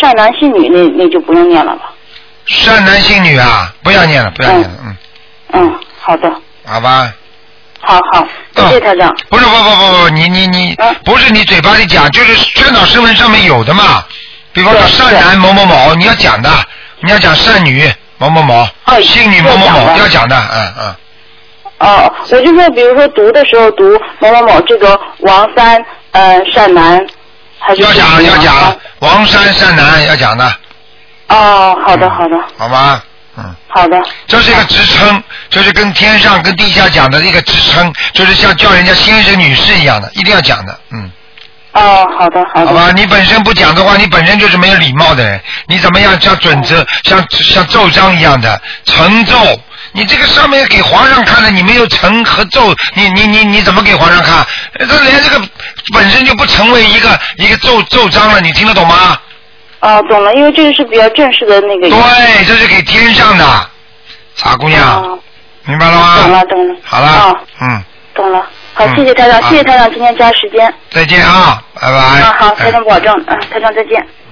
善男信女那就不用念了吧？ 善男信女啊，不要念了，不要念了， 好的。 好吧。 好，谢谢台长。不是，你不是你嘴巴里讲，就是劝导声文上面有的嘛。比方说善男某某某，你要讲的，你要讲善女某某某，信女某某某要讲的， 我就说，比如说读的时候读某某某这个王三善男，还是要讲王三善男要讲的。 好的。 好吧。 好的。 这是一个职称，就是跟天上跟地下讲的一个职称，就是像叫人家先生女士一样的，一定要讲的。 好的。 好吧，你本身不讲的话，你本身就是没有礼貌的人。你怎么样像准则，像奏章一样的呈奏？你这个上面给皇上看的，你没有呈和奏，你怎么给皇上看？这连这个本身就不成为一个奏章了，你听得懂吗？ 懂了，因为这个是比较正式的那个。 对，这是给天上的，傻姑娘，明白了吗？ 懂了。 好了， 懂了。好，谢谢台长，谢谢台长今天加时间。 再见啊，拜拜。 好，台长保重，台长再见。